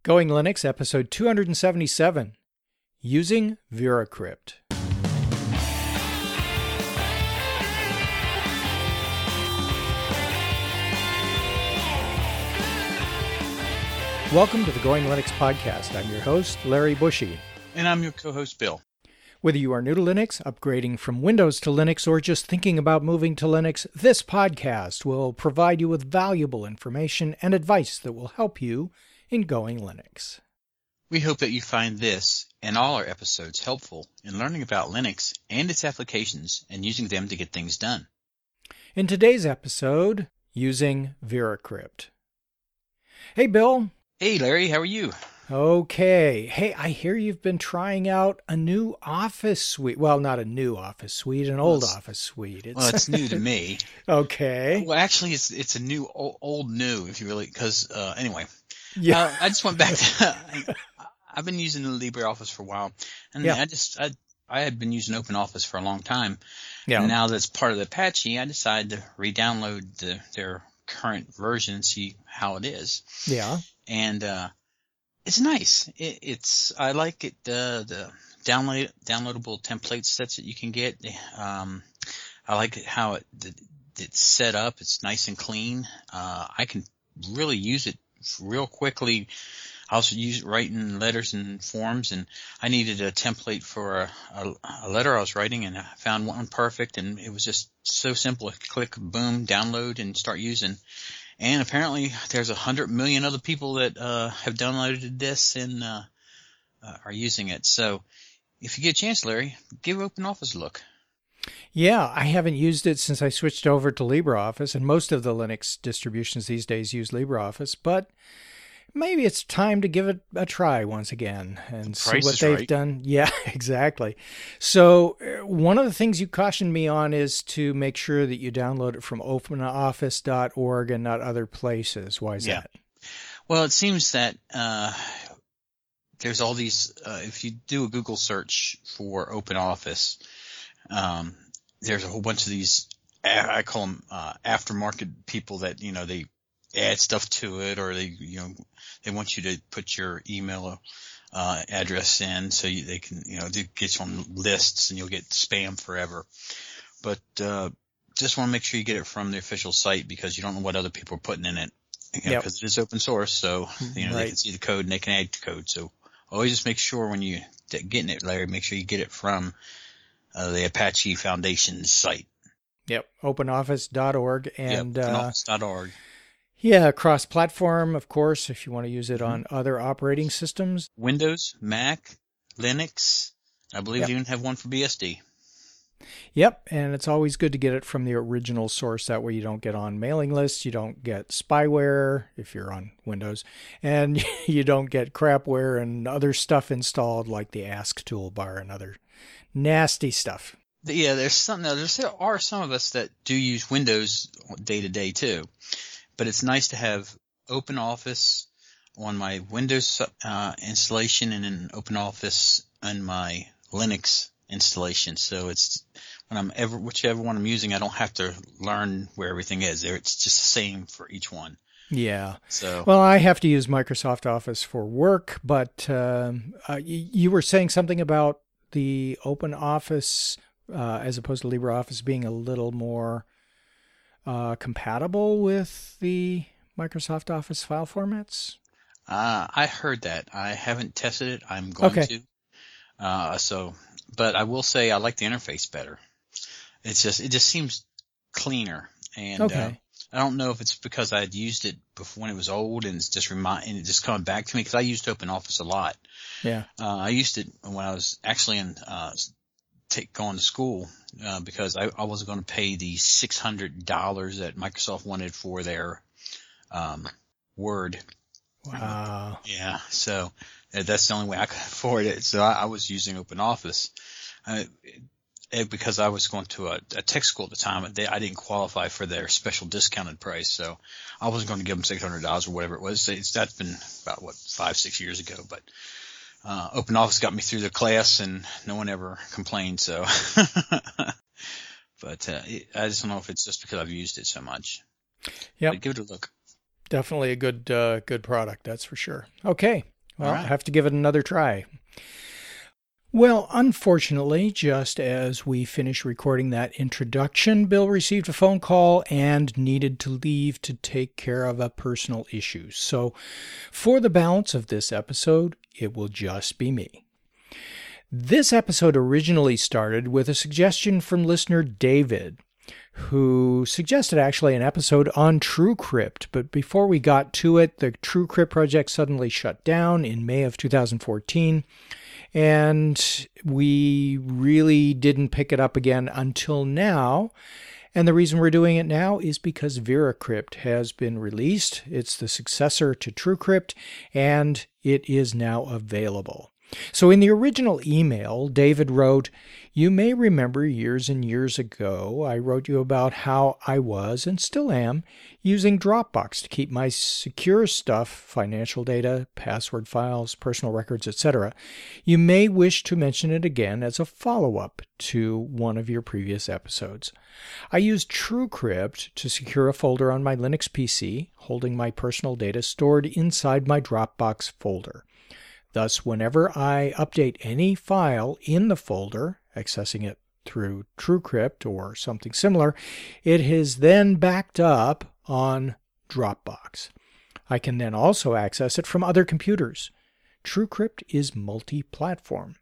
Going Linux, episode 277, Using VeraCrypt. Welcome to the Going Linux podcast. I'm your host, Larry Bushy. And I'm your co-host, Bill. Whether you are new to Linux, upgrading from Windows to Linux, or just thinking about moving to Linux, this podcast will provide you with valuable information and advice that will help you in Going Linux. We hope that you find this and all our episodes helpful in learning about Linux and its applications and using them to get things done. In today's episode, using VeraCrypt. Hey, Bill. Hey, Larry, how are you? Okay. Hey, I hear you've been trying out a new Office suite. Well, not a new Office suite, an old Office suite. It's new to me. Okay. Well, actually, it's a new, old new, if you really, because anyway. Yeah. I just went back to, I've been using the LibreOffice for a while, and yeah. I had been using OpenOffice for a long time. Yeah. And now that's part of the Apache, I decided to re-download their current version and see how it is. Yeah. And it's nice. I like it. The downloadable template sets that you can get. I like it how it's set up. It's nice and clean. I can really use it real quickly. I also use it writing letters and forms, and I needed a template for a letter I was writing, and I found one perfect, and it was just so simple. Click, boom, download, and start using. And apparently there's 100 million other people that have downloaded this and are using it. So if you get a chance, Larry, give OpenOffice a look. Yeah, I haven't used it since I switched over to LibreOffice, and most of the Linux distributions these days use LibreOffice, but maybe it's time to give it a try once again and see what they've done. Yeah, exactly. So one of the things you cautioned me on is to make sure that you download it from openoffice.org and not other places. Why is that? Well, it seems that there's all these, if you do a Google search for OpenOffice, there's a whole bunch of these, I call them aftermarket people that, they add stuff to it, or they want you to put your email address in so they can, they get you on lists and you'll get spam forever. But just want to make sure you get it from the official site because you don't know what other people are putting in it. Because it is open source, so they can see the code and they can add the code. So always just make sure when you getting it, Larry, make sure you get it from the Apache Foundation site. Yep, openoffice.org and openoffice.org. Yeah, cross-platform, of course, if you want to use it on other operating systems. Windows, Mac, Linux. I believe you even have one for BSD. Yep, and it's always good to get it from the original source. That way you don't get on mailing lists, you don't get spyware if you're on Windows, and you don't get crapware and other stuff installed like the Ask toolbar and other nasty stuff. Yeah, there are some of us that do use Windows day to day too. But it's nice to have OpenOffice on my Windows installation and then OpenOffice on my Linux installation. So it's whichever one I'm using, I don't have to learn where everything is there. It's just the same for each one. Yeah. So well, I have to use Microsoft Office for work, but you were saying something about the OpenOffice as opposed to LibreOffice being a little more compatible with the Microsoft Office file formats? I heard that. I haven't tested it. I'm going to. But I will say I like the interface better. It just seems cleaner. And I don't know if it's because I had used it before when it was old and it's just coming back to me because I used OpenOffice a lot. Yeah. I used it when I was actually going to school because I wasn't going to pay the $600 that Microsoft wanted for their Word. Wow. Yeah, so that's the only way I could afford it. So I was using OpenOffice because I was going to a tech school at the time. I didn't qualify for their special discounted price, so I wasn't going to give them $600 or whatever it was. That's been about 5-6 years ago, but OpenOffice got me through the class and no one ever complained. So, but I just don't know if it's just because I've used it so much. Yeah, give it a look. Definitely a good product, that's for sure. Okay, Well, All right. I'll have to give it another try. Well, unfortunately, just as we finished recording that introduction, Bill received a phone call and needed to leave to take care of a personal issue. So for the balance of this episode, it will just be me. This episode originally started with a suggestion from listener David, who suggested actually an episode on TrueCrypt. But before we got to it, the TrueCrypt project suddenly shut down in May of 2014. And we really didn't pick it up again until now. And the reason we're doing it now is because VeraCrypt has been released. It's the successor to TrueCrypt, and it is now available. So in the original email, David wrote, "You may remember years and years ago, I wrote you about how I was, and still am, using Dropbox to keep my secure stuff, financial data, password files, personal records, etc. You may wish to mention it again as a follow-up to one of your previous episodes. I use TrueCrypt to secure a folder on my Linux PC, holding my personal data stored inside my Dropbox folder. Thus, whenever I update any file in the folder, accessing it through TrueCrypt or something similar, it is then backed up on Dropbox. I can then also access it from other computers. TrueCrypt is multi-platform.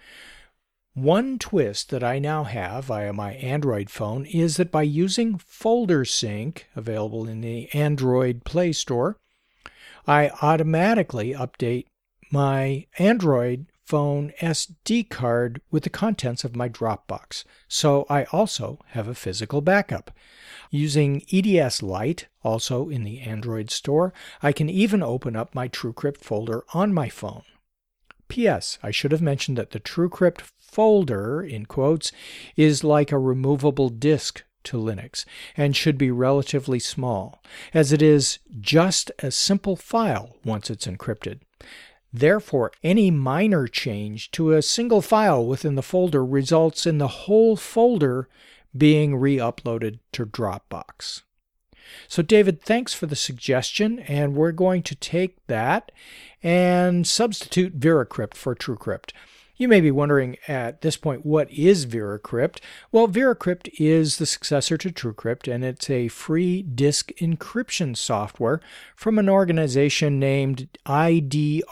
One twist that I now have via my Android phone is that by using Folder Sync, available in the Android Play Store, I automatically update my Android phone SD card with the contents of my Dropbox, so I also have a physical backup. Using EDS Lite, also in the Android store, I can even open up my TrueCrypt folder on my phone. P.S. I should have mentioned that the TrueCrypt folder, in quotes, is like a removable disk to Linux and should be relatively small, as it is just a simple file once it's encrypted. Therefore, any minor change to a single file within the folder results in the whole folder being re-uploaded to Dropbox. So David, thanks for the suggestion, and we're going to take that and substitute VeraCrypt for TrueCrypt. You may be wondering at this point, what is VeraCrypt? Well, VeraCrypt is the successor to TrueCrypt, and it's a free disk encryption software from an organization named IDRIX,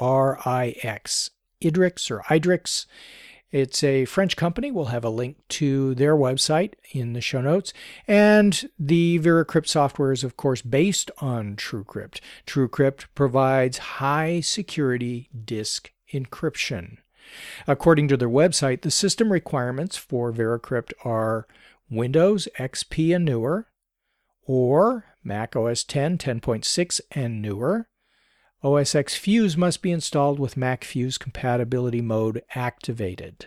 IDRIX. It's a French company. We'll have a link to their website in the show notes. And the VeraCrypt software is, of course, based on TrueCrypt. TrueCrypt provides high security disk encryption. According to their website, the system requirements for VeraCrypt are Windows XP and newer, or Mac OS X, 10.6 and newer. OS X Fuse must be installed with Mac Fuse compatibility mode activated.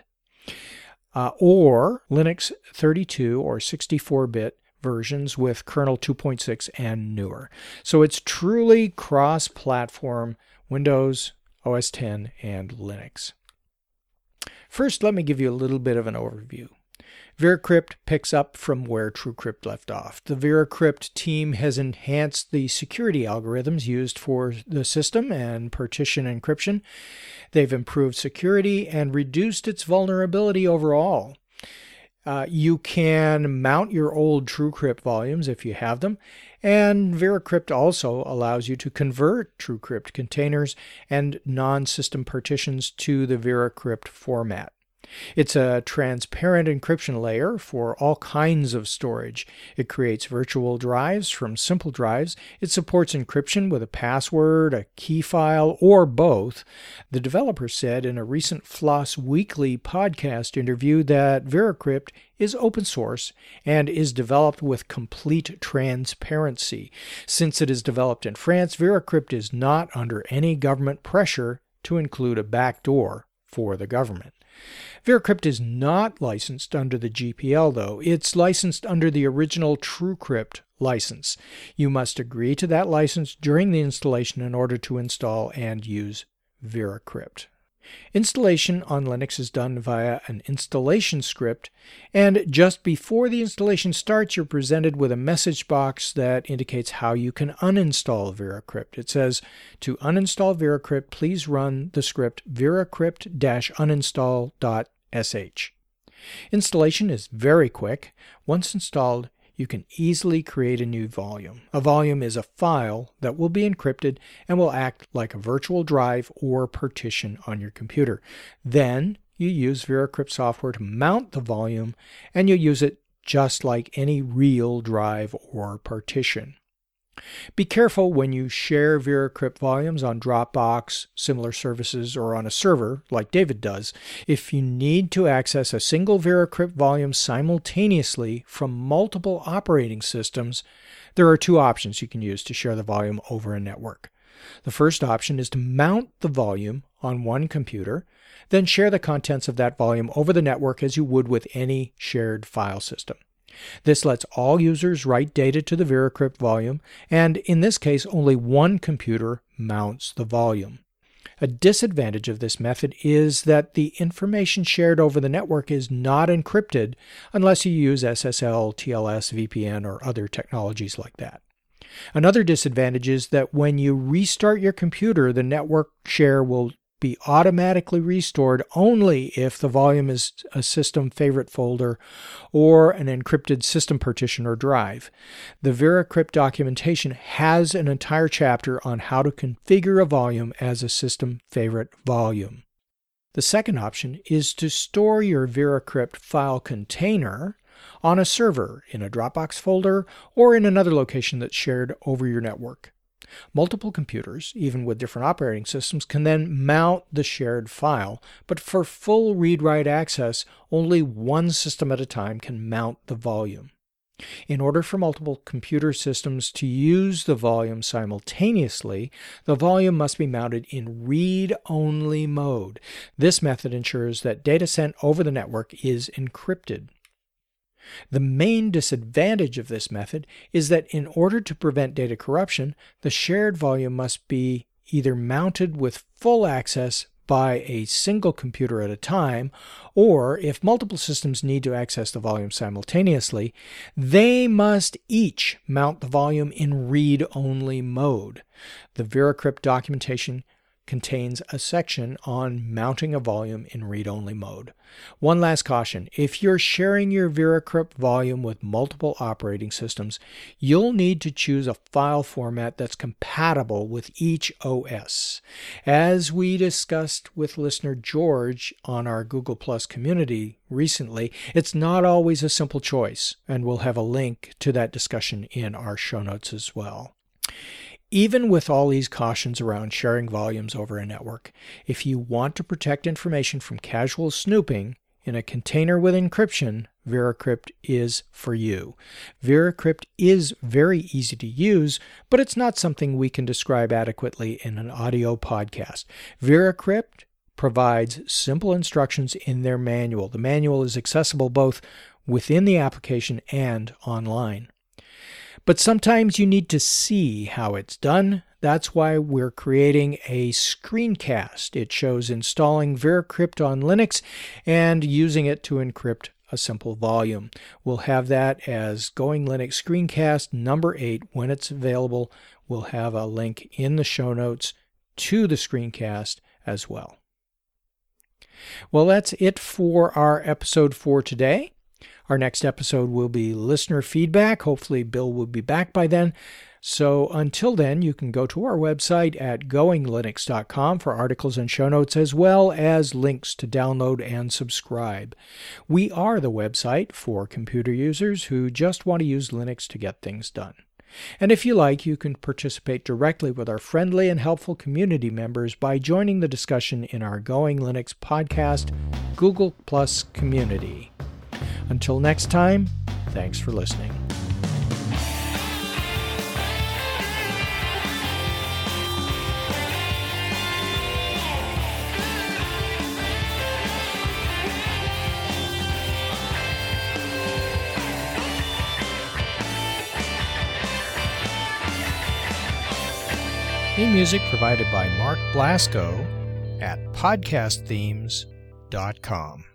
Or Linux 32 or 64-bit versions with kernel 2.6 and newer. So it's truly cross-platform Windows, OS X, and Linux. First, let me give you a little bit of an overview. VeraCrypt picks up from where TrueCrypt left off. The VeraCrypt team has enhanced the security algorithms used for the system and partition encryption. They've improved security and reduced its vulnerability overall. You can mount your old TrueCrypt volumes if you have them, and VeraCrypt also allows you to convert TrueCrypt containers and non-system partitions to the VeraCrypt format. It's a transparent encryption layer for all kinds of storage. It creates virtual drives from simple drives. It supports encryption with a password, a key file, or both. The developer said in a recent Floss Weekly podcast interview that VeraCrypt is open source and is developed with complete transparency. Since it is developed in France, VeraCrypt is not under any government pressure to include a backdoor for the government. VeraCrypt is not licensed under the GPL, though. It's licensed under the original TrueCrypt license. You must agree to that license during the installation in order to install and use VeraCrypt. Installation on Linux is done via an installation script, and just before the installation starts, you're presented with a message box that indicates how you can uninstall VeraCrypt. It says, to uninstall VeraCrypt, please run the script veracrypt-uninstall.sh. Installation is very quick. Once installed, you can easily create a new volume. A volume is a file that will be encrypted and will act like a virtual drive or partition on your computer. Then you use VeraCrypt software to mount the volume, and you use it just like any real drive or partition. Be careful when you share VeraCrypt volumes on Dropbox, similar services, or on a server, like David does. If you need to access a single VeraCrypt volume simultaneously from multiple operating systems, there are two options you can use to share the volume over a network. The first option is to mount the volume on one computer, then share the contents of that volume over the network as you would with any shared file system. This lets all users write data to the VeraCrypt volume, and in this case, only one computer mounts the volume. A disadvantage of this method is that the information shared over the network is not encrypted unless you use SSL, TLS, VPN, or other technologies like that. Another disadvantage is that when you restart your computer, the network share will be automatically restored only if the volume is a system favorite folder or an encrypted system partition or drive. The VeraCrypt documentation has an entire chapter on how to configure a volume as a system favorite volume. The second option is to store your VeraCrypt file container on a server in a Dropbox folder or in another location that's shared over your network. Multiple computers, even with different operating systems, can then mount the shared file, but for full read-write access, only one system at a time can mount the volume. In order for multiple computer systems to use the volume simultaneously, the volume must be mounted in read-only mode. This method ensures that data sent over the network is encrypted. The main disadvantage of this method is that in order to prevent data corruption, the shared volume must be either mounted with full access by a single computer at a time, or if multiple systems need to access the volume simultaneously, they must each mount the volume in read-only mode. The VeraCrypt documentation contains a section on mounting a volume in read-only mode. One last caution: if you're sharing your VeraCrypt volume with multiple operating systems, you'll need to choose a file format that's compatible with each OS. As we discussed with listener George on our Google Plus community recently, it's not always a simple choice, and we'll have a link to that discussion in our show notes as well. Even with all these cautions around sharing volumes over a network, if you want to protect information from casual snooping in a container with encryption, VeraCrypt is for you. VeraCrypt is very easy to use, but it's not something we can describe adequately in an audio podcast. VeraCrypt provides simple instructions in their manual. The manual is accessible both within the application and online. But sometimes you need to see how it's done. That's why we're creating a screencast. It shows installing VeraCrypt on Linux and using it to encrypt a simple volume. We'll have that as Going Linux Screencast number 8 when it's available. We'll have a link in the show notes to the screencast as well. Well, that's it for our episode for today. Our next episode will be listener feedback. Hopefully Bill will be back by then. So until then, you can go to our website at goinglinux.com for articles and show notes, as well as links to download and subscribe. We are the website for computer users who just want to use Linux to get things done. And if you like, you can participate directly with our friendly and helpful community members by joining the discussion in our Going Linux podcast Google Plus community. Until next time, thanks for listening. Theme music provided by Mark Blasco at podcastthemes.com.